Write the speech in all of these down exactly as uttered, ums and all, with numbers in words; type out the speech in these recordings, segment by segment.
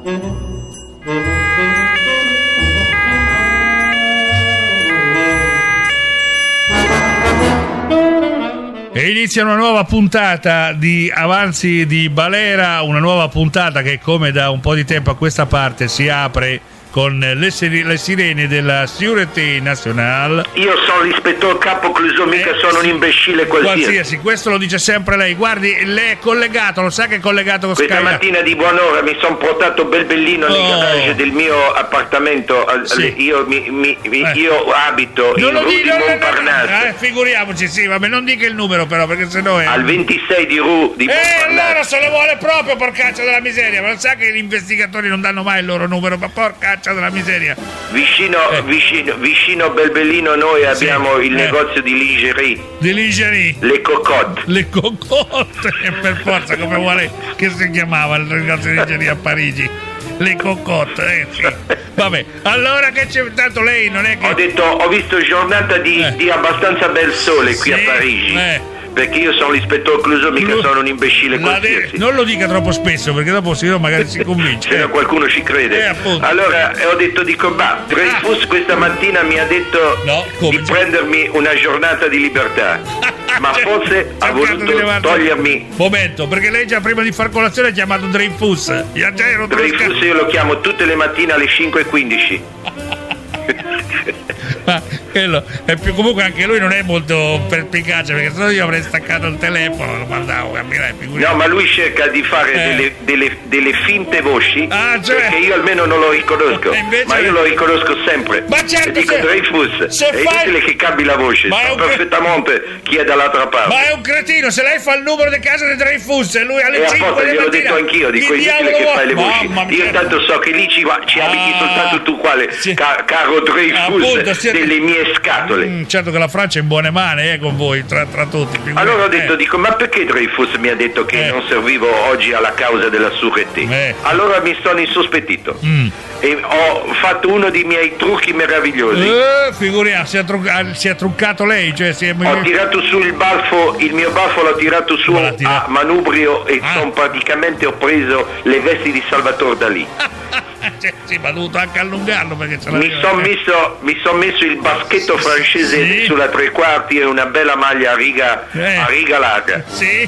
E inizia una nuova puntata di Avanzi di Balera, una nuova puntata che, come da un po' di tempo a questa parte, si apre con le, sir- le sirene della Sûreté Nationale. Io sono l'ispettore capo Clouseau, mica eh, sono sì, un imbecille qualsiasi. Qualsiasi, questo lo dice sempre lei. Guardi, lei è collegato, lo sa che è collegato con Questa Sky. mattina di buon'ora mi sono portato bel bellino oh. nel garage del mio appartamento. Sì. Io, mi, mi, mi, eh. io abito non in Rue di Montparnasse. Eh, figuriamoci, sì, vabbè, non dica il numero però, perché sennò è... Al ventisei di Rue di Montparnasse. Eh, allora se lo vuole proprio, porcaccia della miseria. Ma lo sa che gli investigatori non danno mai il loro numero, ma porcaccia della miseria. Vicino, eh. vicino, vicino Belbellino noi abbiamo sì. il eh. negozio di lingerie. Di lingerie? Le cocotte. Le cocotte, per forza, come vuole che si chiamava il negozio di lingerie a Parigi. Le cocotte, eh sì. Vabbè, allora che c'è, tanto lei non è che... Ho detto, ho visto giornata di, eh. di abbastanza bel sole qui sì. a Parigi. Eh. Perché io sono l'ispettore Clouseau, mica Clu... sono un imbecille qualsiasi. De... Non lo dica troppo spesso, perché dopo si magari si convince. Se no qualcuno ci crede. Eh, appunto. Allora ho detto, dico, bah, Dreyfus ah. questa mattina mi ha detto no, di c'è? prendermi una giornata di libertà. Ma cioè, forse ha voluto togliermi. Momento, perché lei già prima di far colazione ha chiamato Dreyfus. Io già ero Dreyfus io lo chiamo tutte le mattine alle cinque e quindici. Ma quello è più, comunque anche lui non è molto perspicace, perché sennò io avrei staccato il telefono, lo mandavo a camminare. No, ma lui cerca di fare eh. delle, delle, delle finte voci, ah, cioè... perché io almeno non lo riconosco, ma io lo riconosco sempre. Ma certo, e dico se... Dreyfus, se è fai... inutile che cambi la voce, ma sa perfettamente chi è dall'altra parte. Ma è un cretino, se lei fa il numero di casa di Dreyfus e lui alle e cinque gliel'ho detto anch'io, dico, è inutile che fai le voci. Io intanto so che lì ci, va, ci ah, abiti soltanto tu, quale sì. ca- caro Dreyfus, appunto, sì, delle mie scatole. Mm, certo che la Francia è in buone mani eh, con voi, tra, tra tutti. Allora ho detto, eh. dico, ma perché Dreyfus mi ha detto che eh. non servivo oggi alla causa della Sûreté? Eh. Allora mi sono insospettito. Mm. E ho fatto uno dei miei trucchi meravigliosi. Eh, figuriamo, si è, truccato, si è truccato lei, cioè si è... Ho tirato su il baffo, il mio baffo l'ho tirato su a manubrio e ah. son praticamente ho preso le vesti di Salvatore Dalì. Cioè, sì, ma ho dovuto anche allungarlo perché ce mi sono messo, mi son messo il baschetto francese sì. sulla tre quarti e una bella maglia a riga, eh. a riga larga. Sì.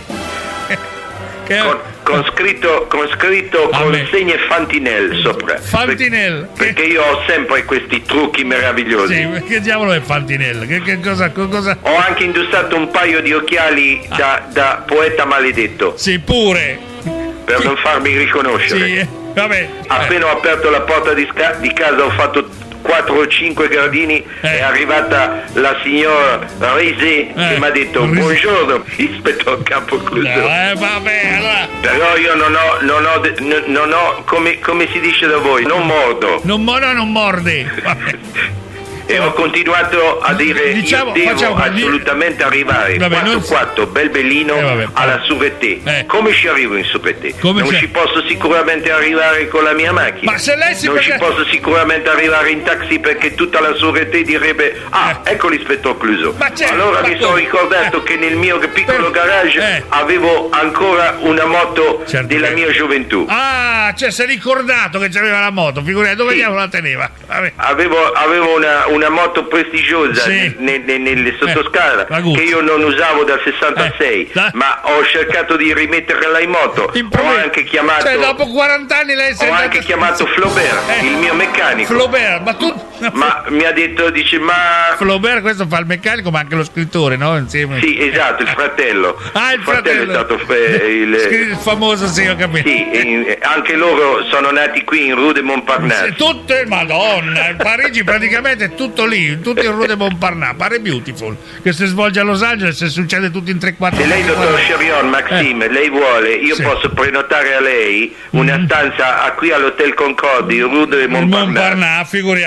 Che... Con, con scritto, con scritto ah, consegne Fantinel sopra. Fantinel? Perché, perché io ho sempre questi trucchi meravigliosi. Sì, che diavolo è Fantinel? Che, che cosa, cosa... Ho anche indossato un paio di occhiali ah. da, da poeta maledetto. Sì, pure. Per non farmi riconoscere. Sì, vabbè. Appena eh. ho aperto la porta di, sca- di casa ho fatto quattro o cinque gradini, eh. è arrivata la signora Rizzi eh. che mi ha detto Rizzi. Buongiorno, ispettore capo Clouseau. No, eh, vabbè, allora... Però io non ho, non ho, non ho come, come si dice da voi, non mordo. Non mordo, non mordi. Vabbè. E ho continuato a dire diciamo, io devo facciamo, assolutamente arrivare vabbè, quattro quattro bel bellino eh, vabbè, alla Sûreté. Eh. Come ci arrivo in Sûreté? Non c'è? Ci posso sicuramente arrivare con la mia macchina. Ma se lei si non perché... ci posso sicuramente arrivare in taxi perché tutta la Sûreté direbbe ah eh. ecco l'ispettore Clouseau. Allora ma mi sono ricordato eh. che nel mio piccolo per... garage eh. avevo ancora una moto certo della che... mia gioventù. Ah, cioè si è ricordato che c'aveva la moto, figurati dove sì. la teneva? Vabbè. Avevo, avevo una una moto prestigiosa sì. ne, ne, nelle sottoscala eh, che io non usavo dal sessantasei eh, ma ho cercato di rimetterla in moto. Ho anche chiamato cioè dopo quaranta anni lei ho anche chiamato Flaubert eh, il mio meccanico Flaubert ma tu ma mi ha detto dice ma Flaubert questo fa il meccanico ma anche lo scrittore no? Insieme sì esatto il fratello ah il, il fratello, fratello è stato il, il famoso sì ho capito sì in, anche loro sono nati qui in Rue de Montparnasse sì, tutte madonna Parigi praticamente è tutto lì, tutto in Rue de Montparnasse, pare Beautiful, che si svolge a Los Angeles e succede tutto in tre quattro. Se lei, dottor Cherion, Maxime, eh. lei vuole, io sì. posso prenotare a lei una mm. stanza a qui all'Hotel Concordi, Rue de Montparnasse. Montparnasse, figuriamoci. Sì,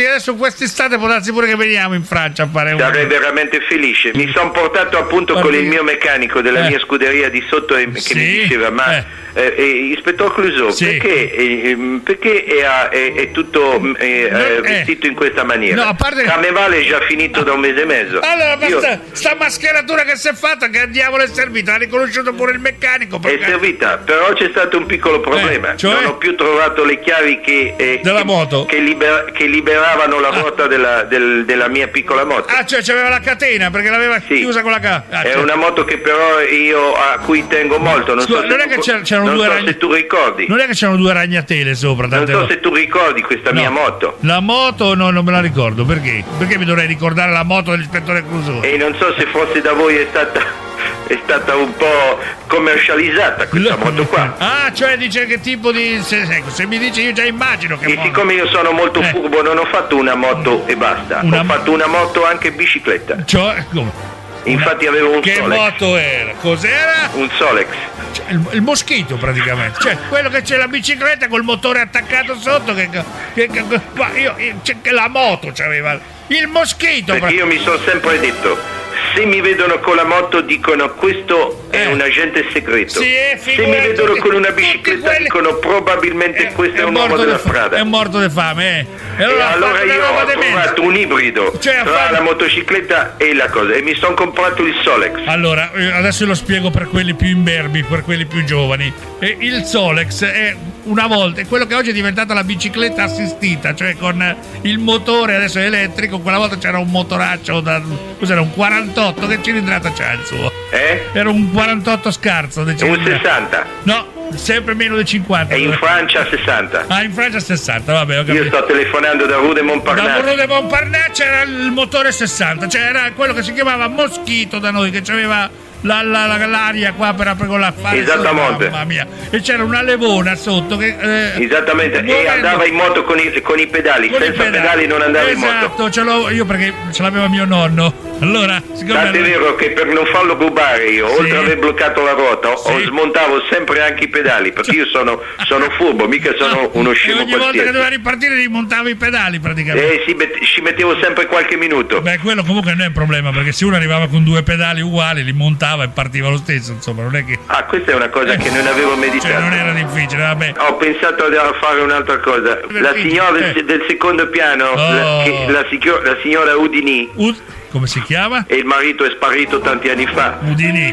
adesso quest'estate può darsi pure che veniamo in Francia a fare un... Sarei veramente felice. Mi sono portato appunto Guardi... con il mio meccanico della eh. mia scuderia di sotto e, che sì? mi diceva ma eh. Eh, eh, Ispettor Clouseau, sì. perché, eh, perché è, è, è tutto eh, no, eh, vestito in questa maniera? No, a parte... Carnevale è già finito da un mese e mezzo. Allora, ma Io... sta, sta mascheratura che si è fatta, che diavolo è servita? Ha riconosciuto pure il meccanico. Perché... È servita, però c'è stato un piccolo problema. Eh, cioè... Non ho più trovato le chiavi che, eh, della che, moto che, liber- che liberavano la ah. ruota della, del, della mia piccola moto. Ah, cioè c'aveva la catena perché l'aveva sì. chiusa con la catena. Ah, è cioè... una moto che però io a cui tengo molto. Non Scusa, so, non se, è che tu, c'erano, c'erano non due so ragn... se tu ricordi. Non è che c'erano due ragnatele sopra. Non so volte. se tu ricordi questa no. mia moto. La moto no, non me la ricordo. Perché? Perché mi dovrei ricordare la moto dell'ispettore Clouseau? E non so se forse da voi è stata... è stata un po' commercializzata questa L- moto qua. Ah, cioè dice che tipo di... Se, ecco, se mi dici io già immagino che... E moto. Siccome io sono molto eh. furbo non ho fatto una moto e basta. Una... Ho fatto una moto anche bicicletta. Cioè, come? Infatti una... avevo un che Solex. Che moto era? Cos'era? Un Solex. Cioè, il, il moschito praticamente. Cioè, quello che c'è la bicicletta col motore attaccato sotto che... che, che ma io, cioè, che la moto c'aveva... Il moschito... Perché io mi sono sempre detto... Se mi vedono con la moto dicono questo è eh. un agente segreto. Sì, se mi vedono con una bicicletta quelli... dicono probabilmente eh, questo è, è un uomo della fa- strada. È morto di fame, eh. E allora, e allora io ho trovato un ibrido cioè, tra fatto... la motocicletta e la cosa e mi sono comprato il Solex. Allora, adesso lo spiego per quelli più imberbi, per quelli più giovani. E il Solex è una volta, è quello che oggi è diventata la bicicletta assistita, cioè con il motore adesso è elettrico, quella volta c'era un motoraccio da cos'era un quarantotto, che cilindrata c'ha il suo? Eh? Era un quarantotto scarso, un sessanta. No, sempre meno di cinquanta. E in Francia sessanta. Ah, in Francia sessanta, vabbè, ho capito. Io sto telefonando da Rue de Montparnasse. Da Rue de Montparnasse c'era il motore sessanta, cioè era quello che si chiamava Moschito da noi, che c'aveva La, la, la, l'aria qua per aprire la fare. Esattamente. Mamma mia. E c'era una levona sotto che eh, esattamente muovendo... e andava in moto con i, con i pedali, con senza i pedali. pedali non andava esatto, in moto. Ce l'ho io perché ce l'aveva mio nonno. Allora, tanto è vero che per non farlo rubare io, sì. oltre ad aver bloccato la ruota, sì. ho smontavo sempre anche i pedali, perché io sono, sono furbo, mica sono no. uno scemo e ogni qualsiasi. volta che doveva ripartire rimontavo i pedali praticamente. Eh sì, met- ci mettevo sempre qualche minuto. Beh, quello comunque non è un problema, perché se uno arrivava con due pedali uguali, li montava e partiva lo stesso, insomma, non è che... Ah, questa è una cosa eh. che non avevo meditato. Cioè, non era difficile, vabbè. Ho pensato a fare un'altra cosa. La signora eh. del, del secondo piano, oh. la, che, la, signora, la signora Udini. Ud- come si chiama? E il marito è sparito tanti anni fa. Udini.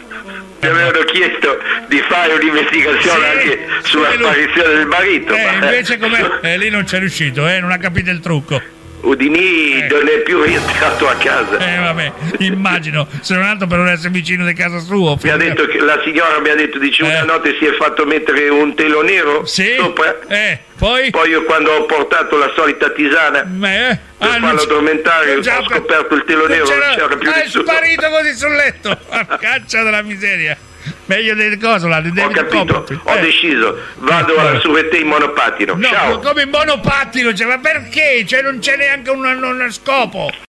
Mi avevano chiesto di fare un'investigazione sì, anche sulla sì, sparizione del marito. Eh, ma... invece come eh, lì non c'è riuscito, eh, non ha capito il trucco. Udini eh. non è più rientrato a casa. Eh vabbè, immagino, se non altro per non essere vicino di casa sua. Mi ha detto che la signora mi ha detto, dice, eh. una notte si è fatto mettere un telo nero sì? sopra. Eh, poi? Poi io quando ho portato la solita tisana eh. per ah, farlo addormentare ho scoperto il telo nero, non c'era più ah, nessuno. È sparito così sul letto. Caccia della miseria. Meglio del coso là, ho capito, ho eh. deciso, vado eh. alla Sûreté in monopattino. No, ciao. Come in monopattino, cioè, ma perché? Cioè non c'è neanche un, un scopo.